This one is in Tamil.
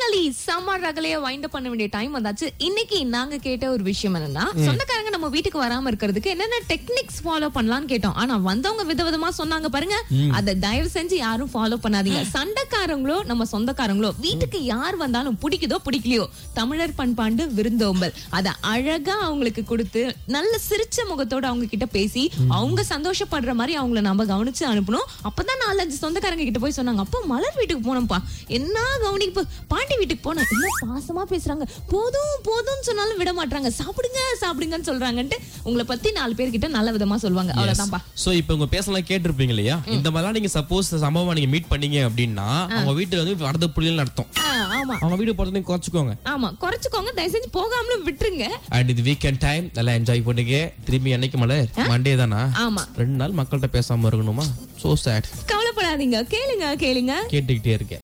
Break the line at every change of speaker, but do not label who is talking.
ஃபைனலி சம்மர் ரகலைய வைண்ட் பண்ண வேண்டிய டைம் வந்தாச்சு. இன்னைக்கு நாங்க கேட்ட ஒரு விஷயம் என்னன்னா, சொந்தக்காரங்க நம்ம வீட்டுக்கு வராம இருக்கிறதுக்கு என்னென்ன டெக்னிக்ஸ் ஃபாலோ பண்ணலாம்னு கேட்டோம். ஆனா வந்தவங்க விதவிதமா சொன்னாங்க பாருங்க. அதை தயவு செஞ்சு யாரும் ஃபாலோ பண்ணாதீங்க. சண்டைக்காரங்களோ நம்ம சொந்தக்காரங்களோ வீட்டுக்கு யார் வந்தாலும் பிடிக்குதோ பிடிக்கலையோ தமிழர் பண்பாண்டு விருந்தோம்பல் அத அழகா அவங்களுக்கு கொடுத்து நல்ல சிரிச்ச முகத்தோட அவங்க கிட்ட பேசி அவங்க சந்தோஷப்படுற மாதிரி அவங்கள நம்ம கவனிச்சு அனுப்பணும். அப்பதான் 4-5 சொந்தக்காரங்க கிட்ட போய் சொன்னாங்க, அப்ப மலர் வீட்டுக்கு போனோம்ப்பா, என்ன கவனிப்பு, பாட்டி வீட்டுக்கு போனேன், என்ன பாசமா பேசுறாங்க, போதும் போதும்னு சொன்னாலும் விட மாட்டாங்க, சாப்பிடுங்க சாப்பிடுங்கன்னு சொல்றாங்கன்ட்டு உங்களை பத்தி 4 பேர்கிட்ட நல்ல விதமா சொல்லுவாங்க. அவ்வளவுதான்ப்பா.
சோ இப்போ உங்க பேசலாம் கேட்டிருப்பீங்க இல்லையா, இந்த மாதிரிலாம் நீங்க சப்போஸ் சம்பவமா நீங்க மீட் பண்ணீங்க அப்படின்னா அவங்க வீட்டுல வந்து வரது புரியல அர்த்தம்.
ஆமா,
அவங்க வீடு போறதை குறைச்சுக்கோங்க.
ஆமா, குறைச்சுக்கோங்க, தயவு செஞ்சு போகாமலும் விட்டுருங்க.
அண்ட் இது வீக்கெண்ட் டைம் நல்லா என்ஜாய் பண்ணுங்க. திரும்பி என்னைக்கு மலர் மண்டே தானா?
ஆமா,
2 நாள் மக்கள்கிட்ட பேசாம இருக்கணுமா? So sad.
கவலைப்படாதீங்க, கேளுங்க கேளுங்க,
கேட்டுக்கிட்டே இருக்கேன்.